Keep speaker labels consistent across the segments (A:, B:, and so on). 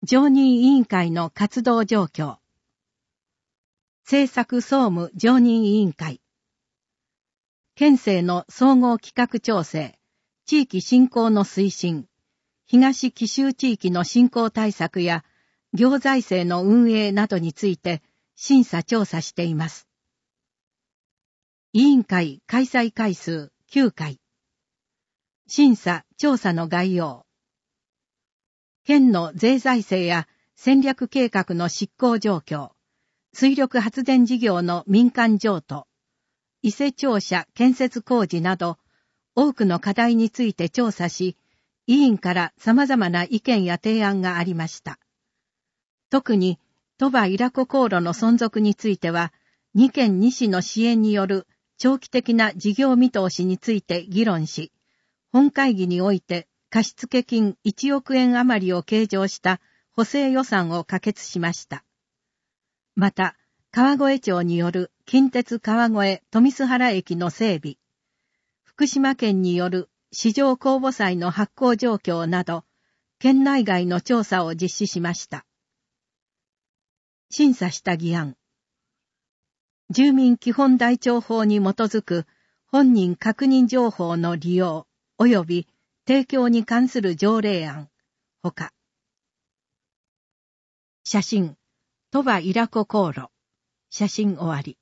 A: 常任委員会の活動状況。政策総務常任委員会。県政の総合企画調整、地域振興の推進、東紀州地域の振興対策や行財政の運営などについて審査調査しています。委員会開催回数9回。審査調査の概要。県の税財政や戦略計画の執行状況、水力発電事業の民間譲渡、伊勢庁舎建設工事など、多くの課題について調査し、委員から様々な意見や提案がありました。特に、鳥羽伊良湖航路の存続については、2県2市の支援による長期的な事業見通しについて議論し、本会議において貸付金1億円余りを計上した補正予算を可決しました。また、川越町による近鉄川越富須原駅の整備、福島県による市場公募債の発行状況など、県内外の調査を実施しました。審査した議案。住民基本台帳法に基づく本人確認情報の利用及び提供に関する条例案、ほか。写真、鳥羽伊良湖航路。写真終わり。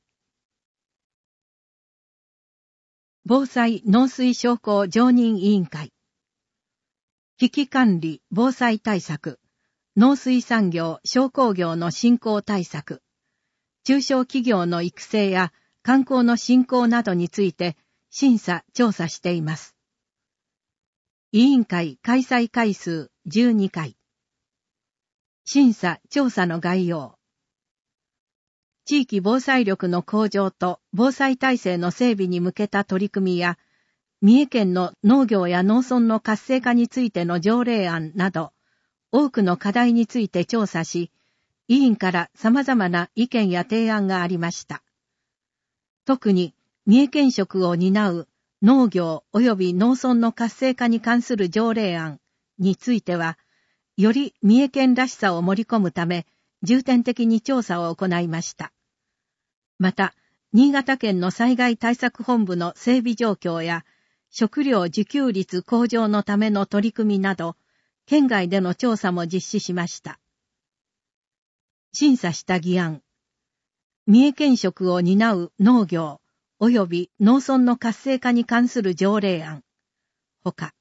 A: 防災農水商工常任委員会。危機管理・防災対策、農水産業・商工業の振興対策、中小企業の育成や観光の振興などについて審査・調査しています。委員会開催回数12回。審査・調査の概要。地域防災力の向上と防災体制の整備に向けた取り組みや、三重県の農業や農村の活性化についての条例案など、多くの課題について調査し、委員から様々な意見や提案がありました。特に、三重県職を担う農業及び農村の活性化に関する条例案については、より三重県らしさを盛り込むため、重点的に調査を行いました。また、新潟県の災害対策本部の整備状況や、食料自給率向上のための取り組みなど、県外での調査も実施しました。審査した議案。三重県職を担う農業及び農村の活性化に関する条例案。ほか。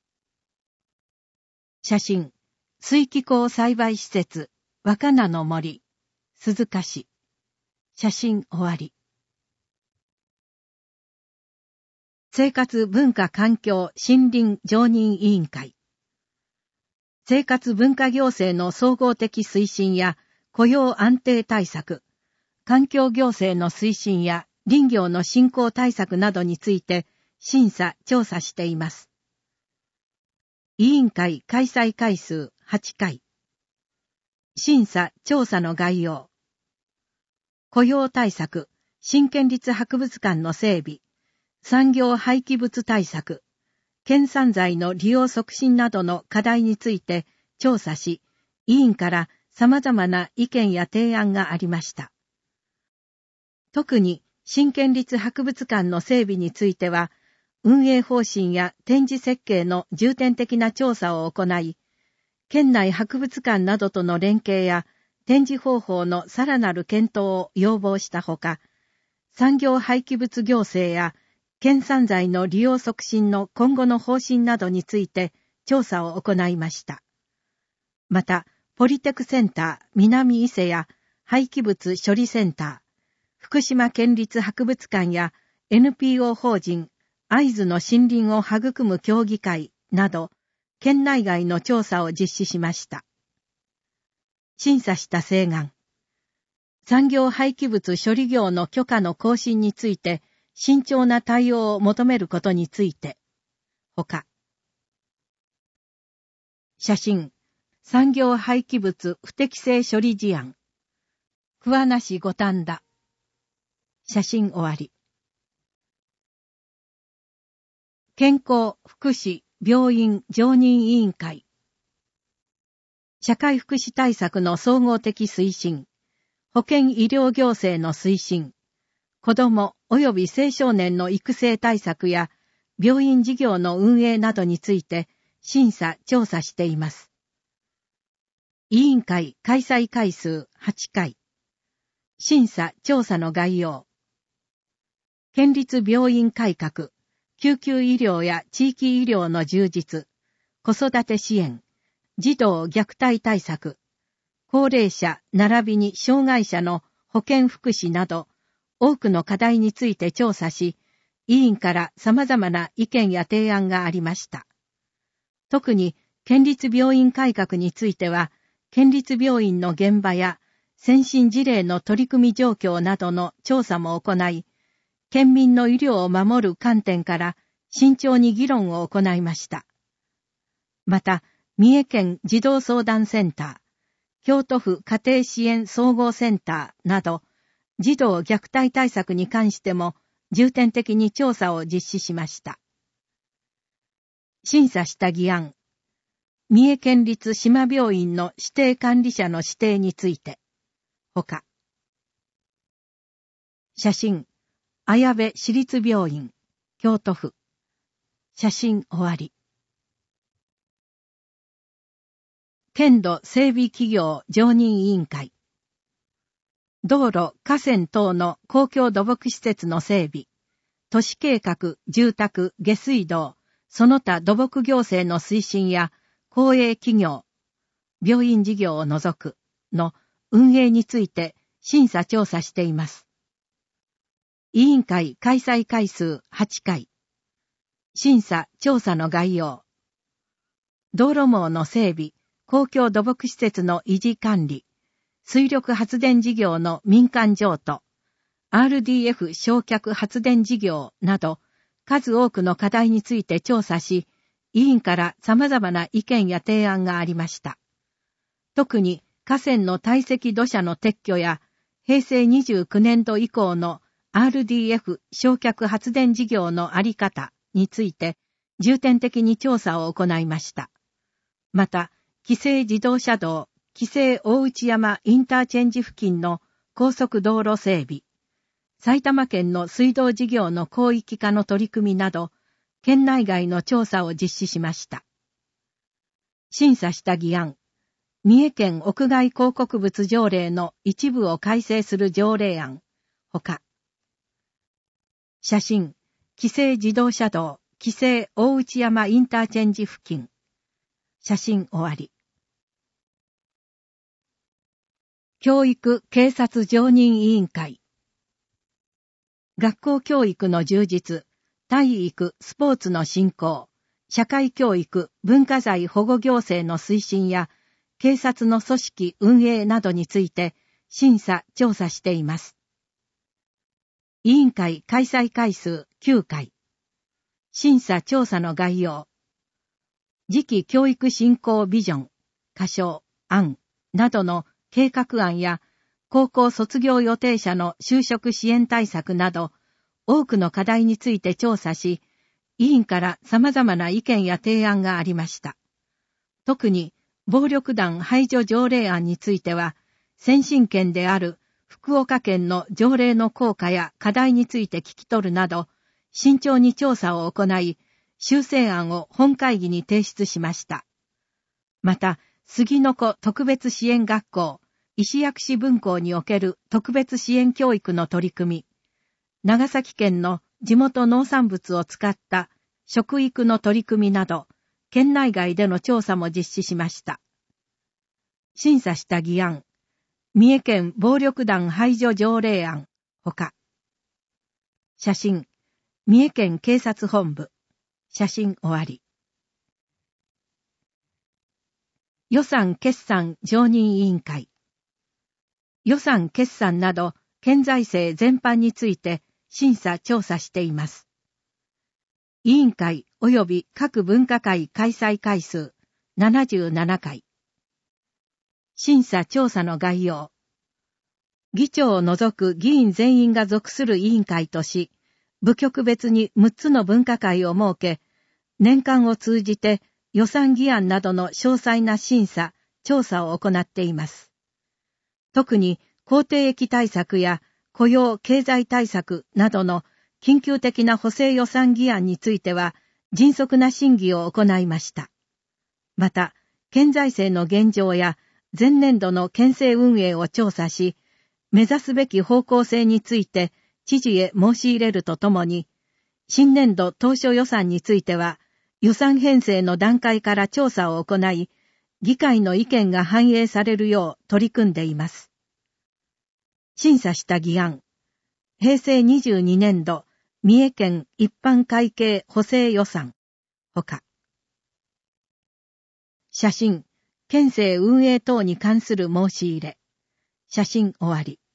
A: 写真。水気候栽培施設、若菜の森、鈴鹿市。写真終わり。生活文化環境森林常任委員会。生活文化行政の総合的推進や雇用安定対策、環境行政の推進や林業の振興対策などについて審査・調査しています。委員会開催回数8回。審査・調査の概要。雇用対策、新県立博物館の整備、産業廃棄物対策、県産材の利用促進などの課題について調査し、委員から様々な意見や提案がありました。特に新県立博物館の整備については、運営方針や展示設計の重点的な調査を行い、県内博物館などとの連携や展示方法のさらなる検討を要望したほか、産業廃棄物行政や県産材の利用促進の今後の方針などについて調査を行いました。また、ポリテクセンター南伊勢や廃棄物処理センター、福島県立博物館や NPO 法人会津の森林を育む協議会など、県内外の調査を実施しました。審査した請願。産業廃棄物処理業の許可の更新について、慎重な対応を求めることについて。ほか。写真。産業廃棄物不適正処理事案。桑名市五反田。写真終わり。健康、福祉、病院常任委員会。 社会福祉対策の総合的推進、保健医療行政の推進、子ども及び青少年の育成対策や病院事業の運営などについて審査・調査しています。委員会開催回数8回。審査・調査の概要。県立病院改革、救急医療や地域医療の充実、子育て支援、児童虐待対策、高齢者並びに障害者の保健福祉など、多くの課題について調査し、委員から様々な意見や提案がありました。特に、県立病院改革については、県立病院の現場や先進事例の取り組み状況などの調査も行い、県民の医療を守る観点から慎重に議論を行いました。また、三重県児童相談センター、京都府家庭支援総合センターなど、児童虐待対策に関しても重点的に調査を実施しました。審査した議案、三重県立志摩病院の指定管理者の指定について、ほか。写真、綾部市立病院、京都府。写真終わり。県土整備企業常任委員会。道路、河川等の公共土木施設の整備、都市計画、住宅、下水道、その他土木行政の推進や公営企業、病院事業を除くの運営について審査調査しています。委員会開催回数8回。審査調査の概要。道路網の整備、公共土木施設の維持管理、水力発電事業の民間譲渡、RDF 焼却発電事業など、数多くの課題について調査し、委員から様々な意見や提案がありました。特に河川の堆積土砂の撤去や、平成29年度以降の RDF 焼却発電事業のあり方について、重点的に調査を行いました。また、紀勢自動車道、紀勢大内山インターチェンジ付近の高速道路整備、埼玉県の水道事業の広域化の取り組みなど、県内外の調査を実施しました。審査した議案、三重県屋外広告物条例の一部を改正する条例案、ほか。写真、紀勢自動車道、紀勢大内山インターチェンジ付近。写真終わり。教育警察常任委員会。学校教育の充実、体育、スポーツの振興、社会教育、文化財保護行政の推進や、警察の組織運営などについて審査・調査しています。委員会開催回数9回。審査・調査の概要。次期教育振興ビジョン、箇所、案などの計画案や、高校卒業予定者の就職支援対策など、多くの課題について調査し、委員から様々な意見や提案がありました。特に、暴力団排除条例案については、先進県である福岡県の条例の効果や課題について聞き取るなど、慎重に調査を行い、修正案を本会議に提出しました。また、杉の子特別支援学校、石薬師分校における特別支援教育の取り組み、長崎県の地元農産物を使った食育の取り組みなど、県内外での調査も実施しました。審査した議案、三重県暴力団排除条例案、ほか。写真、三重県警察本部。写真終わり。予算決算常任委員会。予算決算など、県財政全般について審査調査しています。委員会及び各分科会開催回数77回。審査調査の概要。議長を除く議員全員が属する委員会とし、部局別に6つの分科会を設け、年間を通じて予算議案などの詳細な審査、 調査を行っています。特に公定益対策や雇用経済対策などの緊急的な補正予算議案については迅速な審議を行いました。また、県財政の現状や前年度の県政運営を調査し、目指すべき方向性について知事へ申し入れるとともに、新年度当初予算については予算編成の段階から調査を行い、議会の意見が反映されるよう取り組んでいます。審査した議案、平成22年度三重県一般会計補正予算ほか、写真、県政運営等に関する申し入れ、写真終わり。